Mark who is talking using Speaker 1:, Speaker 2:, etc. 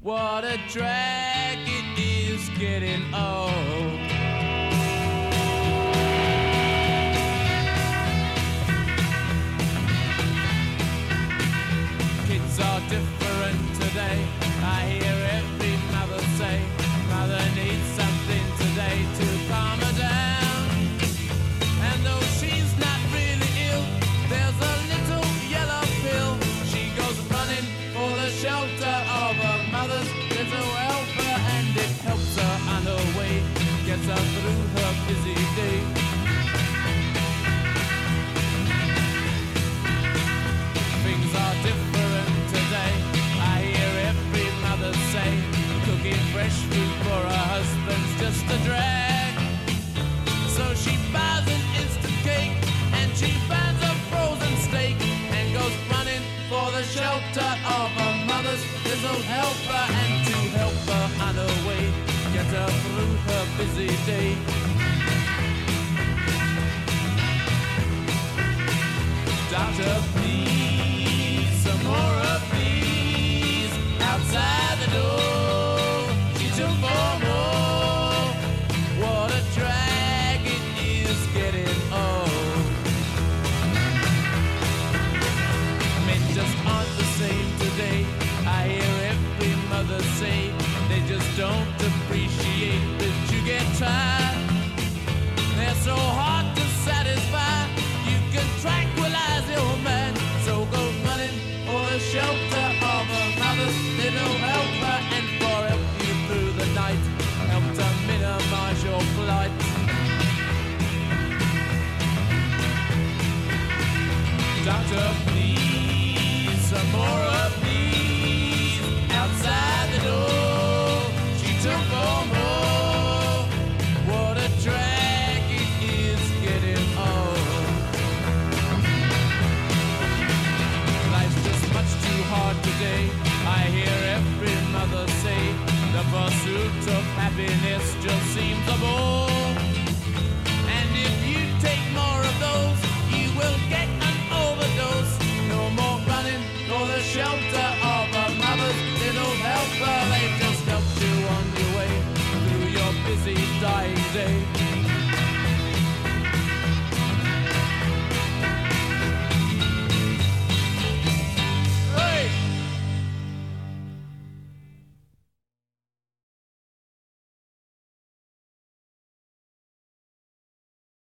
Speaker 1: What a drag it is getting old. Kids are different today. I hear every mother say, mother needs something today to calm her down. And though she's not really ill, there's a little yellow pill. She goes running for the shelter of her mother's little helper, and it helps her on her way, gets her through her busy day. Things are different today. I hear every mother say, cooking fresh food for her husband's just a drag. So she buys an instant cake, and she finds a frozen steak, and goes running for the shelter of her mother's little helper, and to help her on her way, get her through her busy day. Doctor, please, some more of these outside the door. She took for more. What a drag it is getting old. Men just aren't the same today. I hear every mother say they just don't appreciate that you get tired. They're so hard to satisfy. You can tranquilize your man, so go running for the shelter of a mother's little helper, and for help you through the night, help to minimize your flight. Doctor, please, some more of these outside the door. She took for more. What a drag it is getting old. Life's just much too hard today. I hear every mother say the pursuit of happiness just seems a bore.